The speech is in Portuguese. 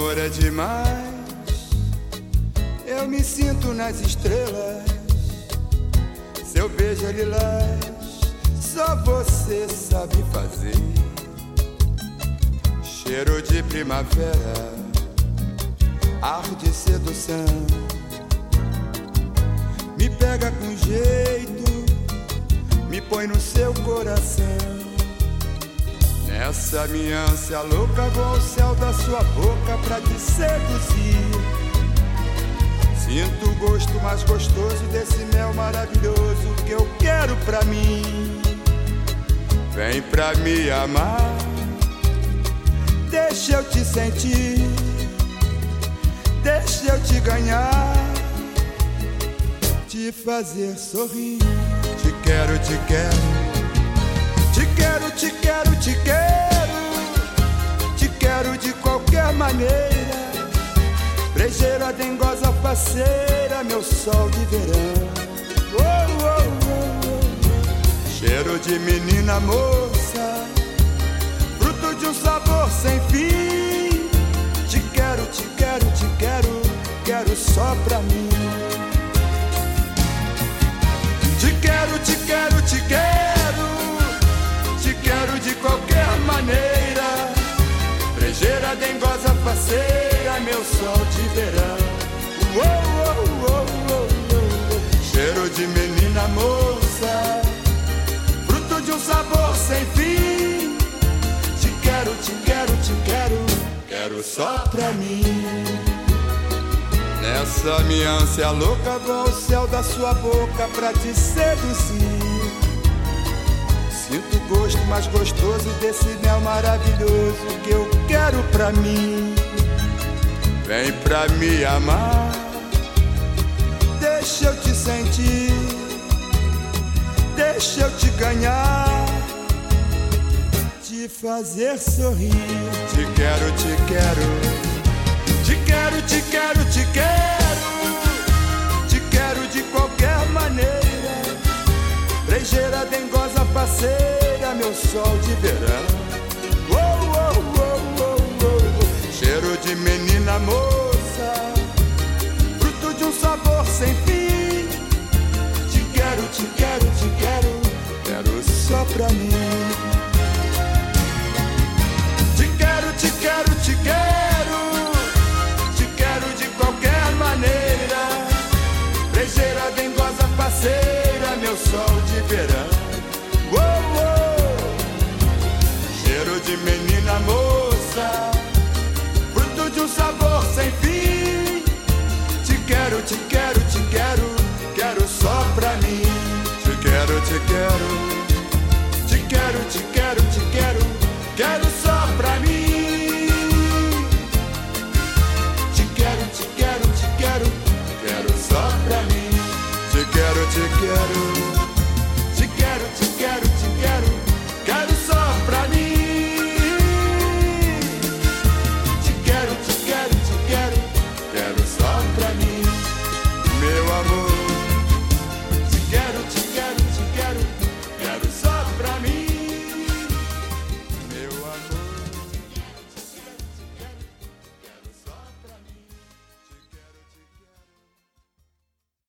amor é demais, eu me sinto nas estrelas. Seu beijo é lilás, só você sabe fazer. Cheiro de primavera, ar de sedução, me pega com jeito, me põe no seu coração. Nessa minha ânsia louca vou ao céu da sua boca pra te seduzir. Sinto o gosto mais gostoso desse mel maravilhoso que eu quero pra mim. Vem pra me amar, deixa eu te sentir, deixa eu te ganhar, te fazer sorrir. Te quero, te quero. Te quero, te quero, te quero, te quero de qualquer maneira. Brejeira, dengosa, faceira, meu sol de verão. Oh, oh, oh, oh. Cheiro de menina moça, fruto de um sabor sem fim. Te quero, te quero, te quero, quero só pra mim. Te quero, te quero, te quero, te quero de qualquer maneira. Brejeira, dengosa, faceira, meu sol de verão. Oh, oh, oh, oh, oh. Cheiro de menina moça, fruto de um sabor sem fim. Te quero, te quero, te quero, quero só pra mim. Nessa minha ânsia louca vou ao céu da sua boca pra te seduzir. Sinto o gosto mais gostoso desse mel maravilhoso que eu quero pra mim. Vem pra me amar, deixa eu te sentir, deixa eu te ganhar, te fazer sorrir. Te quero, te quero. Te quero, te quero, te quero, te quero de qualquer maneira. Brejeira, dengosa, faceira, meu sol de verão. Oh, oh, oh, oh, oh. Cheiro de menina moça, fruto de um sabor sem fim. Te quero, te quero, te quero, quero só pra mim. Te quero, te quero, te quero, te quero de qualquer maneira. Brejeira, dengosa, faceira, meu sol de verão. Oh, oh. Cheiro de menina moça, fruto de um sabor